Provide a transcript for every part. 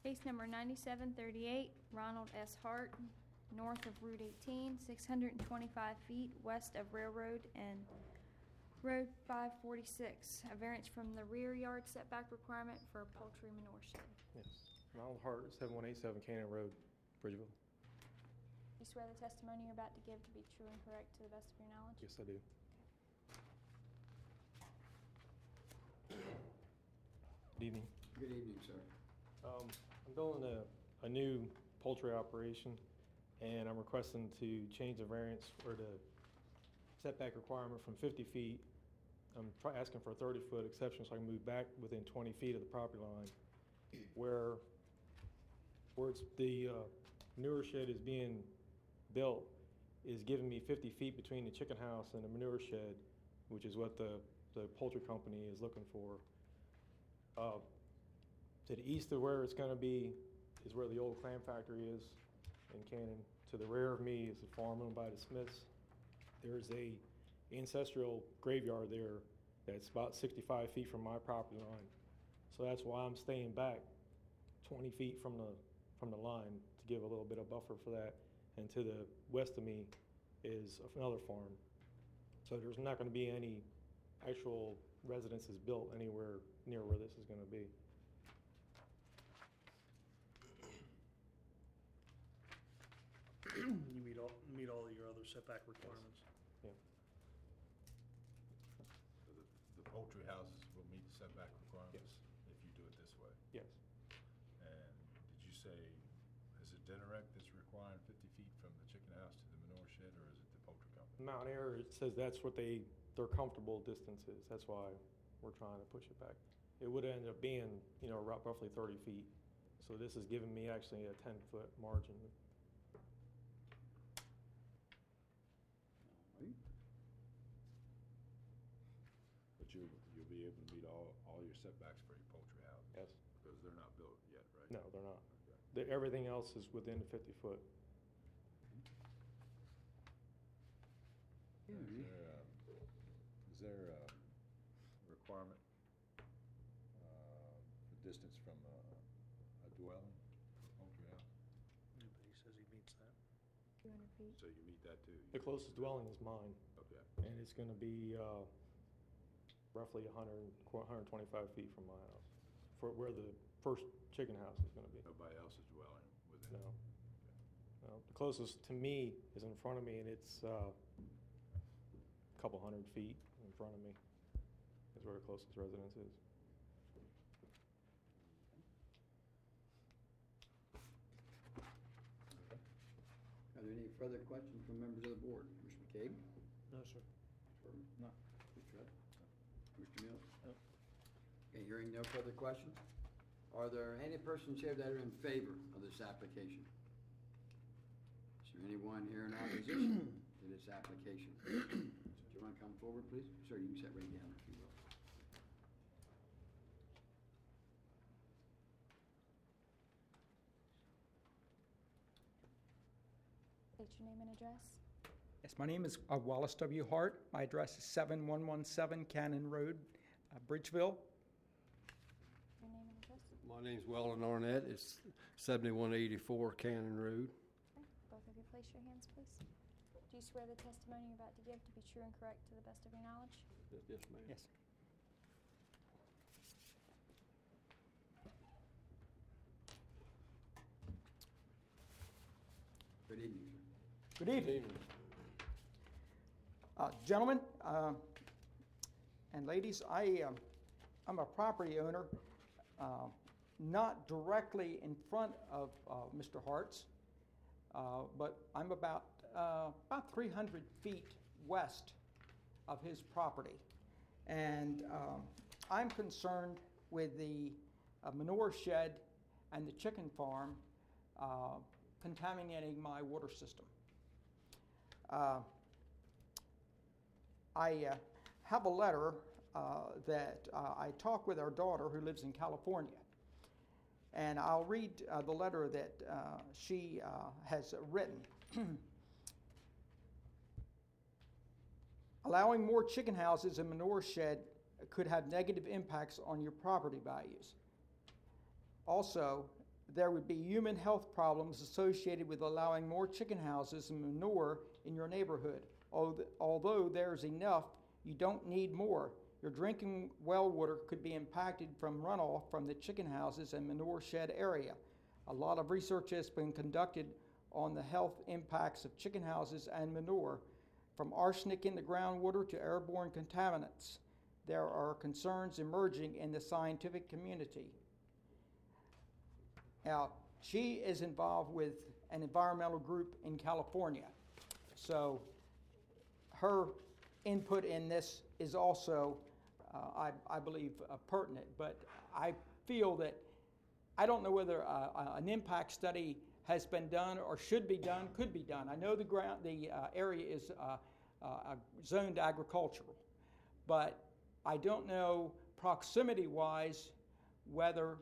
Case number 9738, Ronald S. Hart, north of Route 18, 625 feet west of Railroad and Road 546. A variance from the rear yard setback requirement for a poultry manure shed. Yes. Ronald Hart, 7187 Cannon Road, Bridgeville. You swear the testimony you're about to give to be true and correct to the best of your knowledge? Yes, I do. Good evening. Good evening, sir. I'm building a new poultry operation, and I'm requesting to change the variance for the setback requirement from 50 feet. I'm asking for a 30-foot exception so I can move back within 20 feet of the property line. Where it's the manure shed is being built is giving me 50 feet between the chicken house and the manure shed, which is what the poultry company is looking for. To the east of where it's going to be is where the old clam factory is in Cannon. To the rear of me is a farm owned by the Smiths. There's a ancestral graveyard there that's about 65 feet from my property line. So that's why I'm staying back 20 feet from the line to give a little bit of buffer for that. And to the west of me is another farm. So there's not going to be any actual residences built anywhere near where this is going to be. You meet all of your other setback requirements. Yeah. So the poultry houses will meet the setback requirements if you do it this way? Yes. And did you say, is it Denarec that's requiring 50 feet from the chicken house to the manure shed, or is it the poultry company? Mount Air, it says that's what their comfortable distance is. That's why we're trying to push it back. It would end up being, roughly 30 feet. So this is giving me actually a 10-foot margin. But you'll be able to meet all your setbacks for your poultry houses? Yes. Because they're not built yet, right? No, they're not. Okay. Everything else is within the 50-foot. Is there a requirement for distance from a dwelling, poultry house? Yeah, but he says he meets that. 200 feet. So you meet that too? The closest dwelling is mine, Okay. and it's going to be roughly 125 feet from my house, for where the first chicken house is going to be. Nobody else is dwelling within? No. Okay. No. The closest to me is in front of me, and it's a couple hundred feet in front of me is where the closest residence is. Are there any further questions from members of the board? Mr. McCabe? No, sir. Mr. Berman? No. Mr. Rudd? Mr. Mills? No. Okay, hearing no further questions. Are there any persons here that are in favor of this application? Is there anyone here in opposition to this application? Do you want to come forward, please? Sir, you can sit right down if you will. State your name and address. Yes, my name is Wallace W. Hart. My address is 7117 Cannon Road, Bridgeville. Your name and address. My name's Weldon Arnett. It's 7184 Cannon Road. Okay. Both of you place your hands, please. Do you swear the testimony you're about to give to be true and correct to the best of your knowledge? Yes, ma'am. Yes. Good evening, Good evening. Gentlemen and ladies, I'm a property owner, not directly in front of Mr. Hart's, but I'm about 300 feet west of his property. And I'm concerned with the manure shed and the chicken farm contaminating my water system. I have a letter that I talked with our daughter who lives in California. And I'll read the letter that she has written. Allowing more chicken houses and manure shed could have negative impacts on your property values. Also, there would be human health problems associated with allowing more chicken houses and manure in your neighborhood. Although there's enough, you don't need more. Your drinking well water could be impacted from runoff from the chicken houses and manure shed area. A lot of research has been conducted on the health impacts of chicken houses and manure, from arsenic in the groundwater to airborne contaminants. There are concerns emerging in the scientific community. Now, she is involved with an environmental group in California, so her input in this is also, I believe, pertinent. But I feel that I don't know whether an impact study has been done or should be done, could be done. I know the area is zoned agricultural, but I don't know proximity-wise whether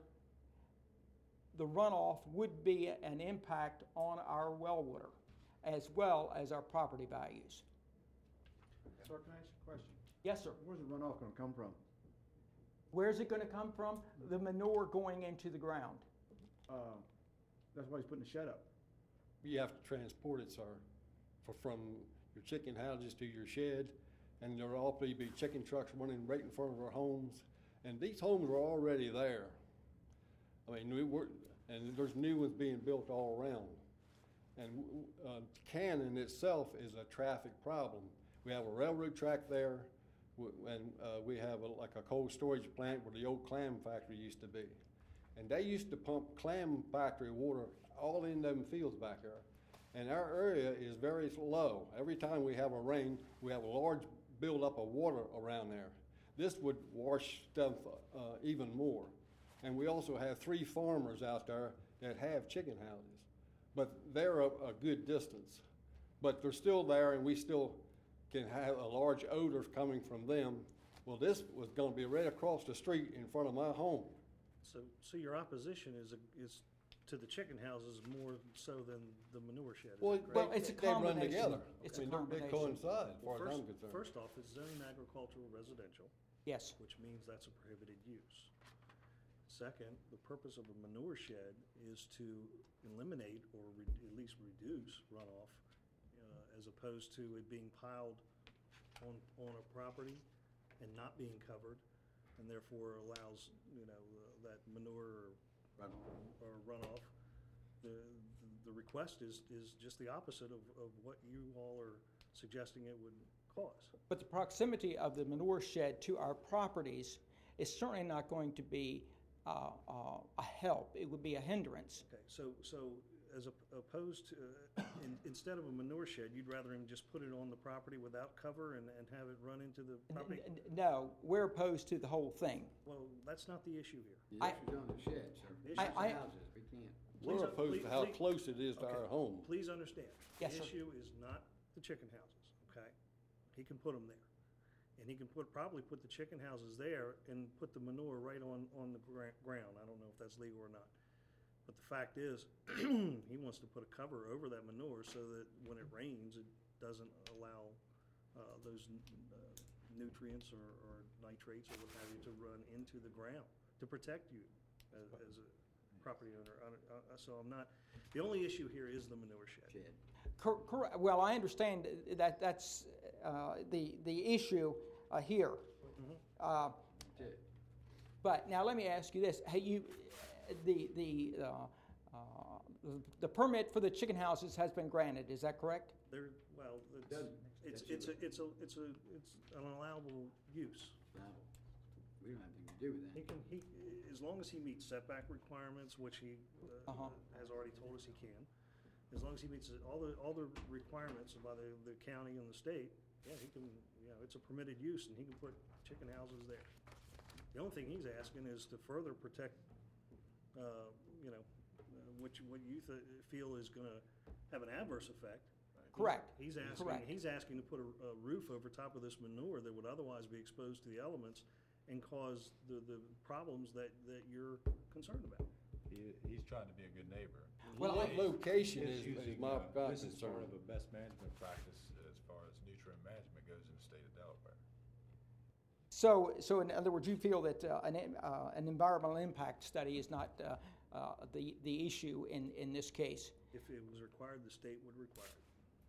the runoff would be an impact on our well water as well as our property values. Sir, can I ask you a question? Yes, sir. Where's the runoff gonna come from? Where's it going to come from? The manure going into the ground. That's why he's putting the shed up. You have to transport it, sir, from your chicken houses to your shed, and there'll also be chicken trucks running right in front of our homes, and these homes are already there. I mean, and there's new ones being built all around. And Cannon itself is a traffic problem. We have a railroad track there, and we have like a cold storage plant where the old clam factory used to be. And they used to pump clam factory water all in them fields back there. And our area is very low. Every time we have a rain, we have a large buildup of water around there. This would wash stuff even more. And we also have 3 farmers out there that have chicken houses, but they're a good distance. But they're still there, and we still can have a large odor coming from them. Well, this was going to be right across the street in front of my home. So your opposition is to the chicken houses more so than the manure shed, is Well, that correct? Well, it's a they run combination. together. It's I a mean, they combination. coincide, as Well, far as I'm concerned. first off, it's zoned agricultural residential, Yes. which means that's a prohibited use. Second, the purpose of a manure shed is to eliminate or at least reduce runoff, as opposed to it being piled on a property and not being covered, and therefore allows, that manure or runoff. The request is just the opposite of what you all are suggesting it would cause. But the proximity of the manure shed to our properties is certainly not going to be a help. It would be a hindrance. Okay, so as opposed to, instead of a manure shed, you'd rather him just put it on the property without cover and have it run into the property? No, we're opposed to the whole thing. Well, that's not the issue here. The issue's on the shed, sir. The It's I- houses, we can't. We're opposed to how close it is to Okay. our home. Please understand. Yes, sir. The issue is not the chicken houses, okay? He can put them there. And he can probably put the chicken houses there and put the manure right on the ground. I don't know if that's legal or not. But the fact is, he wants to put a cover over that manure so that when it rains, it doesn't allow those nutrients or nitrates or what have you to run into the ground to protect you as a property owner. So I'm not, the only issue here is the manure shed. Correct. Well, I understand that's the issue here. Shed. But now let me ask you this: the permit for the chicken houses has been granted. Is that correct? Doesn't. It's an allowable use. No, we don't have anything to do with that. He as long as he meets setback requirements, which he has already told us he can, as long as he meets all the requirements by the county and the state, yeah, he can. It's a permitted use, and he can put chicken houses there. The only thing he's asking is to further protect, what you feel is going to have an adverse effect. Correct. He's asking. Correct. He's asking to put a roof over top of this manure that would otherwise be exposed to the elements and cause the problems that you're concerned about. He's trying to be a good neighbor. Well, What location He's is using, my this is part concern? of a best management practice as far as nutrient management goes in the state of Delaware. So in other words, you feel that an environmental impact study is not the issue in this case. If it was required, the state would require it.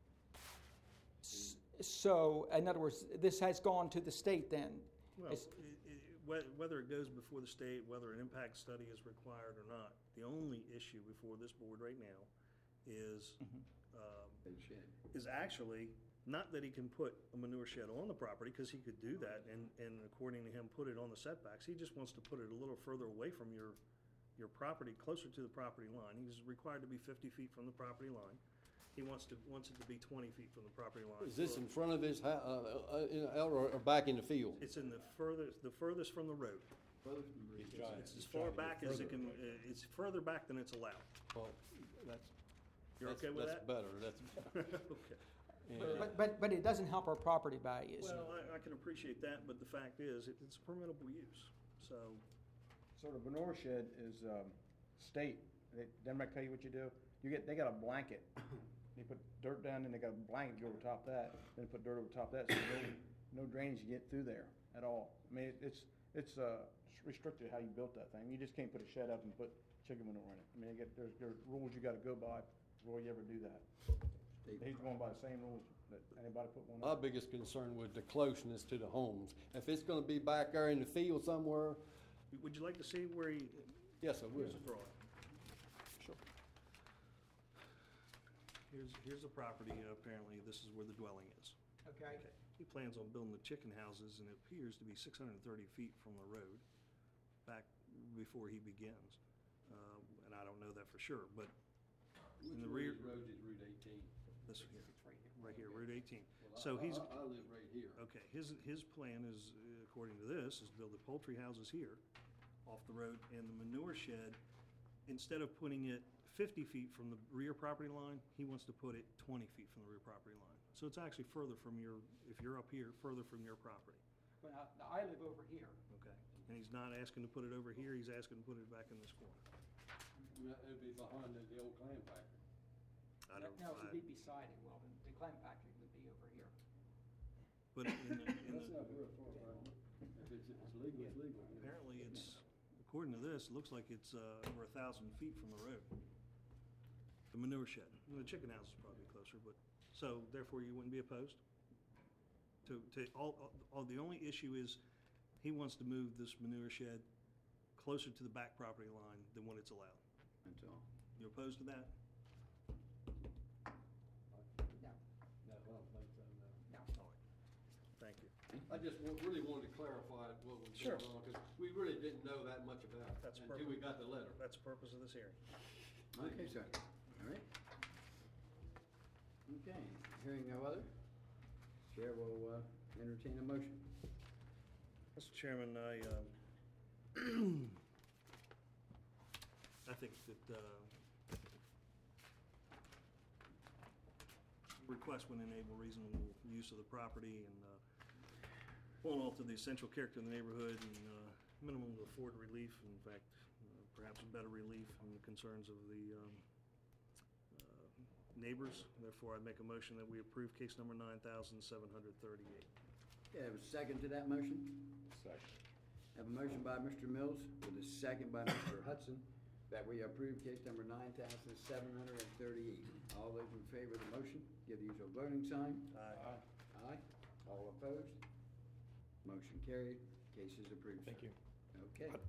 So, in other words, this has gone to the state then? Well, It's- whether it goes before the state, whether an impact study is required or not, the only issue before this board right now is, Big shed. is actually not that he can put a manure shed on the property, because he could do that, and according to him, put it on the setbacks. He just wants to put it a little further away from your property, closer to the property line. He's required to be 50 feet from the property line. He wants it to be 20 feet from the property line. Is this in front of his out or back in the field? It's in the furthest from the road. Further from the bridge. It's as far back as it can, it's further back than it's allowed. Well, that's. You're okay with That's that? better, that's. Okay. yeah. But it doesn't help our property values. Well, I can appreciate that, but the fact is, it's a permittable use, so. So the manure shed is, state, Denmark tell you what you do? They got a blanket. They put dirt down, and they got a blanket go over top of that, then put dirt over top of that, so no drainage can get through there at all. I mean, it's restricted how you built that thing. You just can't put a shed up and put chicken manure in it. I mean, there's rules you gotta go by before you ever do that. He's going by the same rules that anybody put one My up. biggest concern was the closeness to the homes. If it's gonna be back there in the field somewhere, Would you like to see where he, yes, I would. here's the drawing. Sure. Here's the property, apparently this is where the dwelling is. Okay. He plans on building the chicken houses, and it appears to be 630 feet from the road, back before he begins. And I don't know that for sure, but in the rear, Road is Route 18. this here, right here, Route 18. So he's, I live right here. okay, his plan is, according to this, is to build the poultry houses here, off the road, and the manure shed, instead of putting it 50 feet from the rear property line, he wants to put it 20 feet from the rear property line. So it's actually further from your, if you're up here, further from your property, Well, I live over here. okay? And he's not asking to put it over here, he's asking to put it back in this corner. It'd be behind the old clam factory. I don't, No, it would be beside it, Weldon. The clam factory would be over here. but in That's the, not real far, right? If it's legal, it's legal. apparently it's, according to this, it looks like it's over 1,000 feet from the road. The manure shed. Well, the chicken house is probably closer, but, so therefore you wouldn't be opposed? The only issue is he wants to move this manure shed closer to the back property line than what it's allowed. That's all. You opposed to that? No, No, I don't think so, no. no. All right. Thank you. I just really wanted to clarify what was Sure. going on, because we really didn't know that much about it That's until we got the letter. That's the purpose of this hearing. Okay, sir. All right. Okay, hearing no other, Chair will entertain a motion. Mr. Chairman, I think that request would enable reasonable use of the property and won't alter the essential character of the neighborhood and minimum to afford relief, in fact, perhaps better relief from the concerns of the neighbors. Therefore, I make a motion that we approve case number 9,738. Okay, have a second to that motion? Second. Have a motion by Mr. Mills with a second by Mr. Hudson that we approve case number 9,738. All those in favor of the motion, give the usual voting sign. Aye. Aye. All opposed? Motion carried. Case is approved. Thank sir. you. Okay.